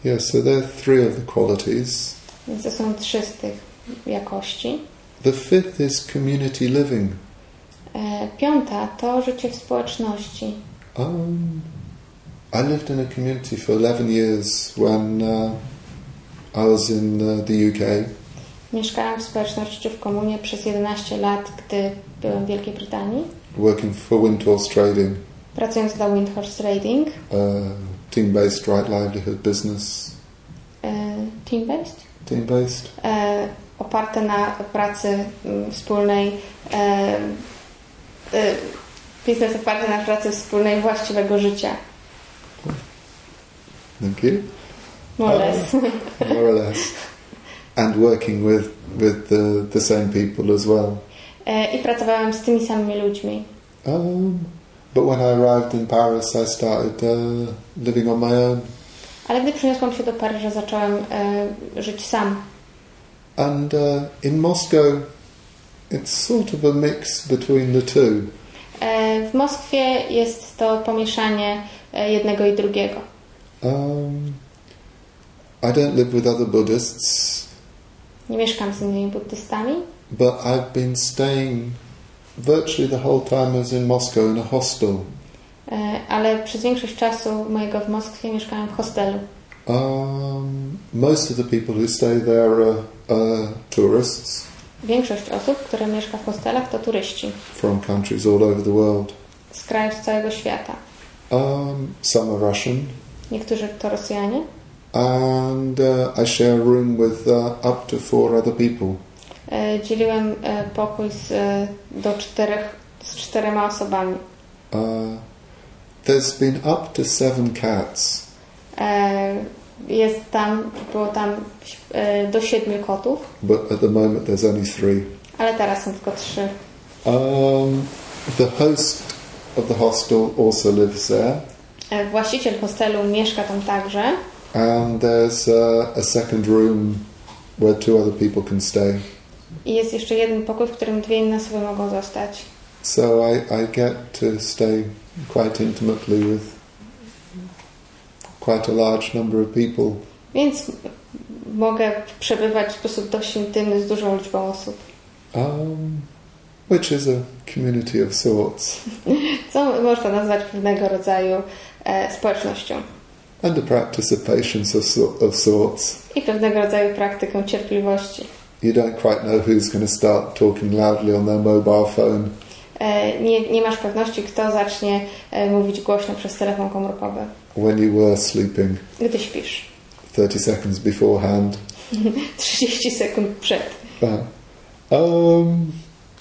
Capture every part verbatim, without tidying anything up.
Yeah, so there are three of the qualities. Więc to są trzy z tych jakości. The fifth is community living. E, piąta to życie w społeczności. Um, I lived in a community for eleven years when uh, I was in uh, the U K. Mieszkałam w społeczności w komunie przez jedenaście lat, gdy byłem w Wielkiej Brytanii. Working for Windhorse Trading. Pracując dla Windhorse Trading. Uh, team-based right livelihood business. E, team-based? Team-based. E, oparte na pracy m, wspólnej. E, e, biznes oparty na pracy wspólnej właściwego życia. Thank you. More or less. Uh, more or less. And working with, with the, the same people as well. E, I pracowałam z tymi samymi ludźmi. Um, but when I arrived in Paris, I started uh, living on my own. Ale gdy przyniosłam się do Paryża, zacząłem e, żyć sam. And uh, in Moscow, it's sort of a mix between the two. E, w Moskwie jest to pomieszanie e, jednego i drugiego. Um, I don't live with other Buddhists. Nie mieszkam z innymi buddystami. But I've been staying virtually the whole time I was in Moscow in a hostel. E, ale przez większość czasu mojego w Moskwie mieszkałem w hostelu. Um, most of the people who stay there are, are tourists. Większość osób, które mieszka w hostelach, to turyści. From countries all over the world. Z krajów całego świata. Um, some are Russian. Niektórzy to Rosjanie. And uh, I share a room with uh, up to four other people. E, dzieliłem e, pokój z, e, do czterech, z czterema osobami. Uh, there's been up to seven cats. E, jest tam, było tam e, do siedmiu kotów. But at the moment there's only three. Ale teraz są tylko trzy. Um, the host of the hostel also lives there. E, właściciel hostelu mieszka tam także. And there's uh, a second room where two other people can stay. I jest jeszcze jeden pokój, w którym dwie inne osoby mogą zostać. So I, I get to stay quite intimately with quite a large number of people. Więc mogę przebywać w sposób dość intymny z dużą liczbą osób. Um, which is a community of sorts. Co można nazwać pewnego rodzaju e, społecznością. And a practice of patience of, so, of sorts. I pewnego rodzaju praktykę cierpliwości. You don't quite know who's going to start talking loudly on their mobile phone. E, nie, nie masz pewności, kto zacznie e, mówić głośno przez telefon komórkowy. When you were sleeping. Gdy śpisz. thirty seconds beforehand. trzydzieści sekund przed. Uh, um,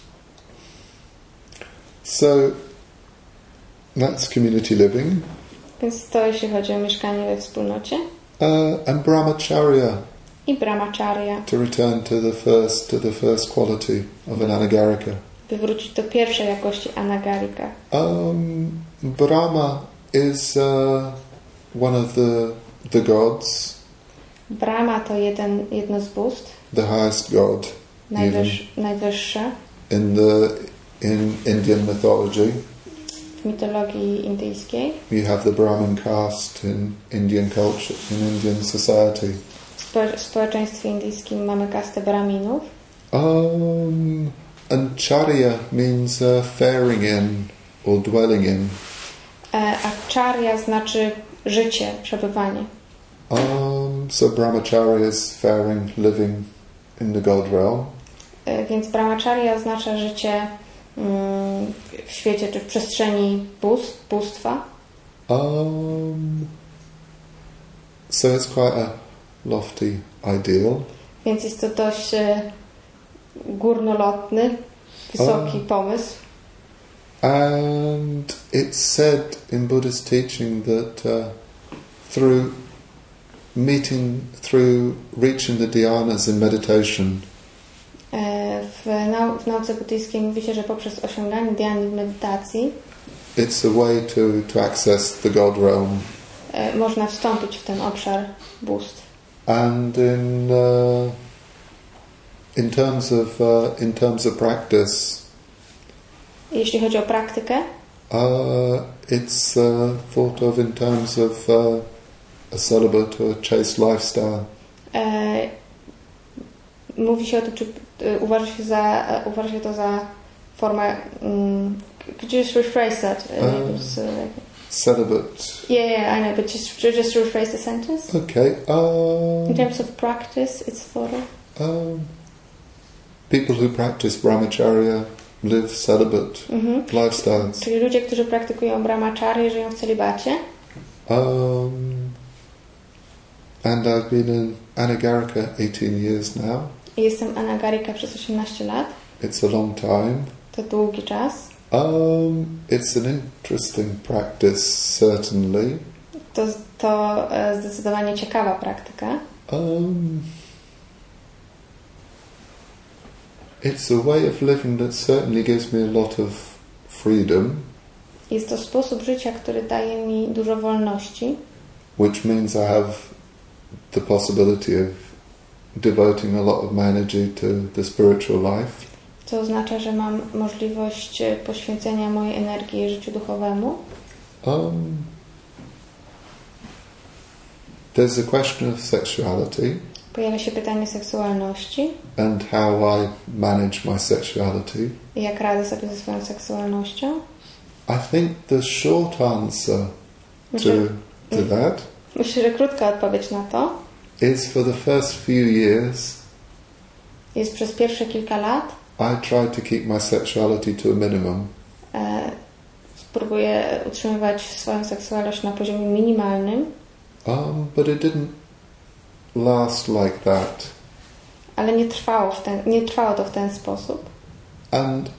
so that's community living. Więc to jeśli chodzi o mieszkanie we wspólnocie. Uh, and brahmacharya. I brahmacharya. To return to the first to the first quality of an anagarika. By wrócić do pierwszej jakości anagarika. Um, Brahma is uh, one of the the gods. Brahma to jeden, jedno z bóstw. The highest god. Najwyż, najwyższe. In the in Indian mythology. W mitologii indyjskiej. You have the Brahmin caste in Indian culture, in Indian society. W społeczeństwie indyjskim mamy kastę Brahminów. Um, and charya means uh, faring in or dwelling in. E, a charya znaczy życie, przebywanie. Um, so brahmacharya is faring, living in the God realm. E, więc brahmacharya oznacza życie mm, w świecie czy w przestrzeni bóstw, bóstwa. Um, so it's quite a lofty ideal. Więc jest to dość e, górnolotny, wysoki um, pomysł. And it's said in Buddhist teaching that uh, through meeting, through reaching the dhyanas in meditation, e, w, nau w nauce buddyjskiej mówi się, że poprzez osiąganie dhyan w medytacji it's a way to, to access the God realm. E, można wstąpić w ten obszar bóstw. And in uh, in terms of uh, in terms of practice, jeśli chodzi o praktykę, uh, it's uh, thought of in terms of uh, a celibate or a chaste lifestyle. E, mówi się o tym, czy e, uważa się za, e, uważa się to za formę. Um, could you just rephrase that? Um, so, like, celibate. Yeah, yeah, I know, but just just rephrase the sentence. Okay. Um, In terms of practice, it's for. Um, people who practice brahmacharya live celibate Mhm. lifestyles. Czyli ludzie, którzy praktykują brahmacharya, żyją w celibacie. Um, and I've been in Anagarika eighteen years now. Jestem anagarika przez osiemnaście lat. It's a long time. To długi czas. Um, it's an interesting practice, certainly. To, to e, zdecydowanie ciekawa praktyka. Um, it's a way of living that certainly gives me a lot of freedom. Jest to sposób życia, który daje mi dużo wolności. Which means I have the possibility of devoting a lot of my energy to the spiritual life. Co oznacza, że mam możliwość poświęcenia mojej energii życiu duchowemu. Um, there's a question of sexuality. Pojawia się pytanie seksualności. And how I manage my sexuality. I jak radzę sobie ze swoją seksualnością. I think the short answer Myślę, to, to that myślę, że krótka odpowiedź na to is for the first few years jest przez pierwsze kilka lat I tried to keep my sexuality to a minimum. E, spróbuję utrzymywać swoją seksualność na poziomie minimalnym. Um, but it didn't last like that. Ale nie trwało, w ten, nie trwało to w ten sposób. And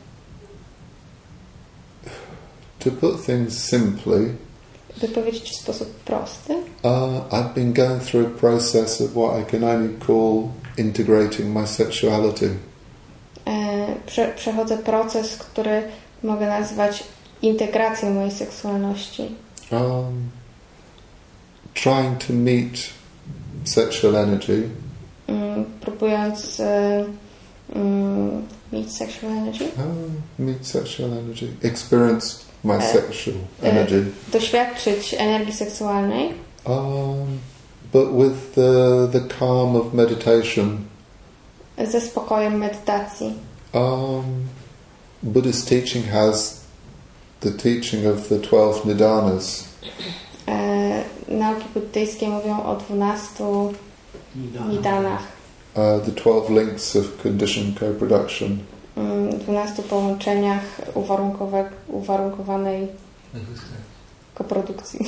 to put things simply, By powiedzieć w sposób prosty, uh, I've been going through a process of what I can only call integrating my sexuality. e, prze, przechodzę proces, który mogę nazwać integracją mojej seksualności. Um, trying to meet sexual energy. Mm, próbując e, mm, meet sexual energy. Oh, meet sexual energy. Experience my E, sexual energy. E, doświadczyć energii seksualnej. Um, but with the, the calm of meditation. Ze spokojem medytacji. Um, Buddhist teaching has the teaching of the twelve nidanas. E, nauki buddyjskie mówią o dwunastu nidanach. Uh, the twelve links of conditioned co-production. dwunastu połączeniach uwarunkowe, uwarunkowanej koprodukcji.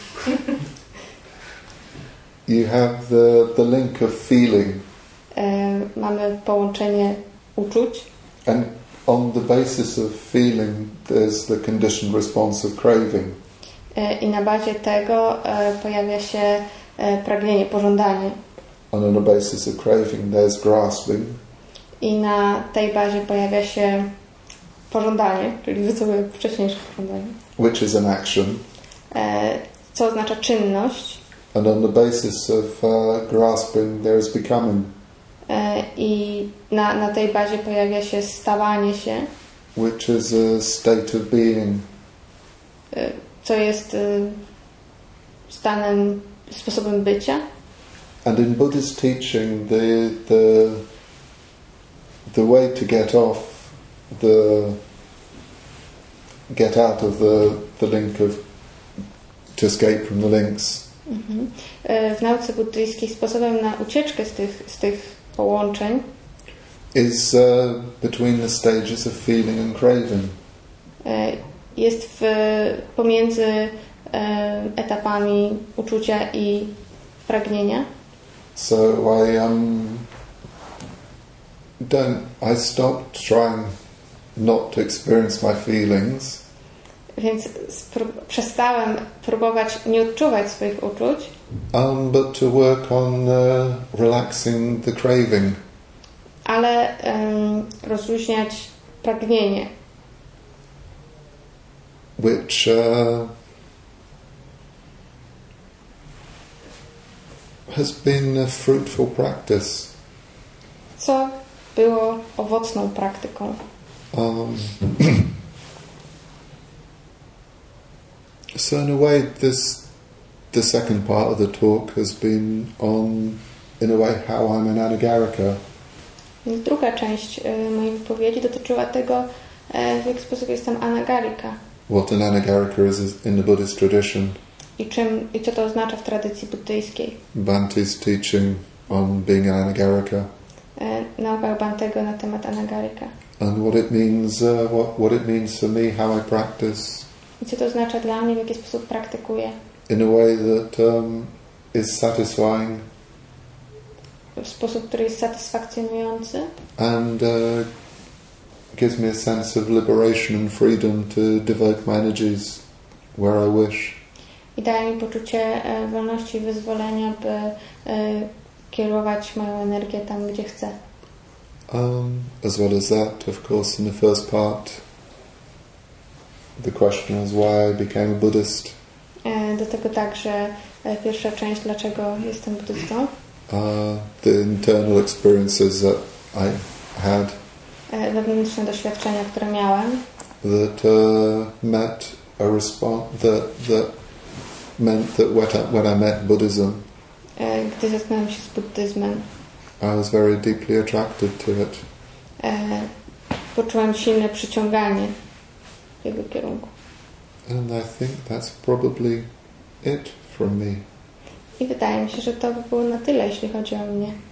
You have the, the link of feeling. E, mamy połączenie uczuć. And on the basis of feeling, there's the conditioned response of craving. E, I na bazie tego e, pojawia się e, pragnienie, pożądanie. And on the basis of craving, there's grasping. I na tej bazie pojawia się pożądanie, czyli wycofuję wcześniejsze pożądanie. Which is an action. E, co oznacza czynność. And on the basis of uh, grasping, there is becoming. E, I na, na tej bazie pojawia się stawanie się. Which is a state of being. E, co jest e, stanem, sposobem bycia. And in Buddhist teaching, the the the way to get off the get out of the the link of to escape from the links. Mhm. E, w nauce buddyjskiej sposobem na ucieczkę z tych z tych połączeń is uh, between the stages of feeling and craving. E, jest w, pomiędzy e, etapami uczucia i pragnienia. So I um don't I stopped trying not to experience my feelings. Więc spró- przestałem próbować nie odczuwać swoich uczuć, Um, but to work on uh, relaxing the craving. ale um, rozluźniać pragnienie, Which uh, has been a fruitful practice. co było owocną praktyką. Um, so in a way, this the second part of the talk has been on, in a way, how I'm an Anagarika. Więc druga część y, mojej wypowiedzi dotyczyła tego, y, w jaki sposób jestem Anagarika. What an Anagarika is in the Buddhist tradition. I, czym, I co to oznacza w tradycji buddyjskiej. Bhante's teaching on being an Anagarika. Y, nauka Bhantego na temat Anagarika. And what it means, uh, what, what it means for me, how I practice. I co to oznacza dla mnie, w jaki sposób praktykuję. In a way that um, is satisfying. W sposób, który jest satysfakcjonujący. And uh, gives me a sense of liberation and freedom to devote my energies where I wish. I daje mi poczucie e, wolności i wyzwolenia, by e, kierować moją energię tam, gdzie chcę. Um, as well as that, of course, in the first part, the question was why I became a Buddhist. E, do tego także e, pierwsza część, dlaczego jestem buddystą. Uh, the internal experiences that I had. E, wewnętrzne doświadczenia, które miałem. That uh, met a response that that meant that when I, when I met Buddhism, e, gdy zetknąłem się z buddyzmem, I was very deeply attracted to it. E, poczułem silne przyciąganie w jego kierunku. And I think that's probably it from me. I wydaje mi się, że to by było na tyle, jeśli chodzi o mnie.